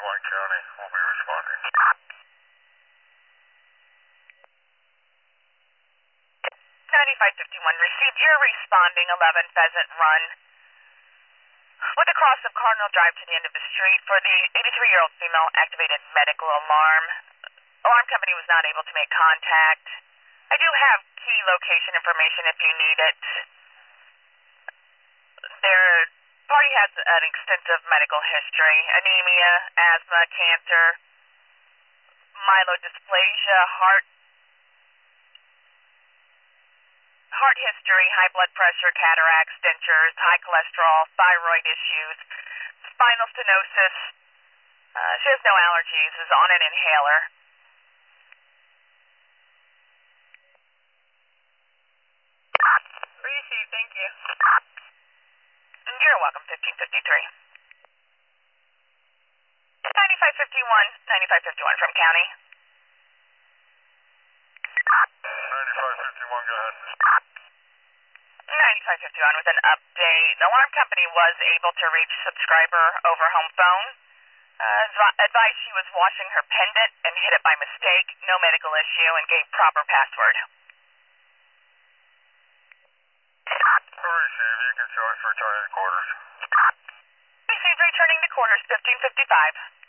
551 County will be responding. 9551, received. You're responding 11 Pheasant Run with a cross of Cardinal Drive to the end of the street for the 83-year-old female activated medical alarm. Alarm company was not able to make contact. I do have key location information if you need it. Their party has an extensive medical history: anemia, asthma, cancer, myelodysplasia, heart history, high blood pressure, cataracts, dentures, high cholesterol, thyroid issues, spinal stenosis. She has no allergies, is on an inhaler. Received, thank you. You're welcome, 1553. 9551 from County. 9551, go ahead. 9551 with an update. The alarm company was able to reach subscriber over home phone. Advised she was washing her pendant and hit it by mistake. No medical issue and gave proper password. Received, you can show us returning to quarters. Received, returning to quarters, 1555.